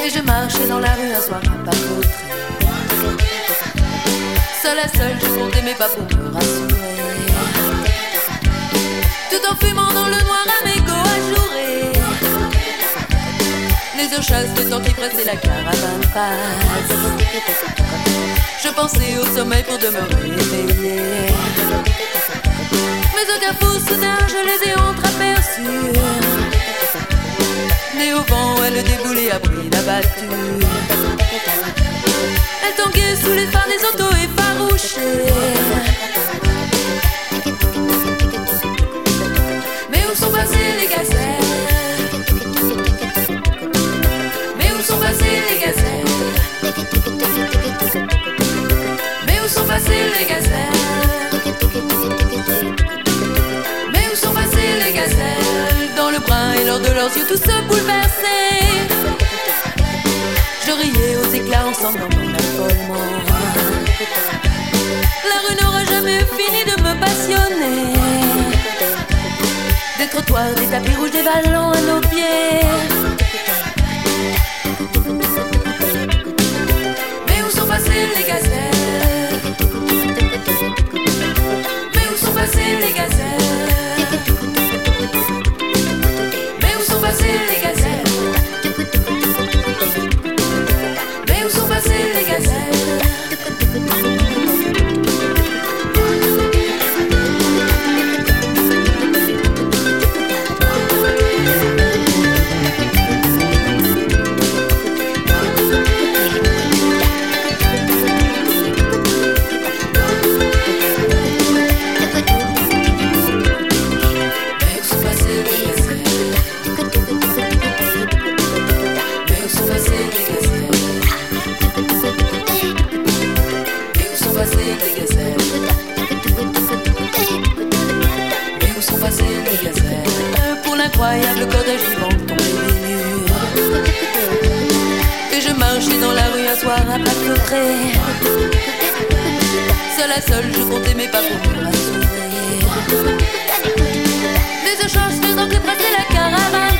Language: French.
Et je marchais dans la rue un soir à pas foutre. Seule à seule, je comptais mes pas pour me rassurer. Tout en fumant dans le noir un mégot ajouré. Les yeux chassent, le temps qui pressait la caravane passe. Je pensais au sommeil pour de me réveiller. Mais au carrefour soudain, je les ai entreaperçus. Nées au vent, elles déboulaient à bruit d'abattu. Elles tanguaient sous les phares des autos effarouchées. Mais où sont passées les gazelles? Mais où sont passées les gazelles? Mais où sont passées les gazelles? Mais où sont passées les gazelles? Dans le brin et lors de leurs yeux tous se bouleversaient. Je riais aux éclats ensemble dans mon affolement. La rue n'aura jamais fini de me passionner. Des trottoirs, des tapis rouges, des ballons à nos pieds. Mais où sont passées les gazelles? Mais où sont passées les gazelles? Mais où sont passées les gazelles? Mais où sont passées les gazelles? Pour l'incroyable cortège vivant tombé des murs. Et je marchais dans la rue un soir à pas feutré. Seule à seule, je comptais mes pas pour me rassurer. Les échanges faisant que passer la caravane.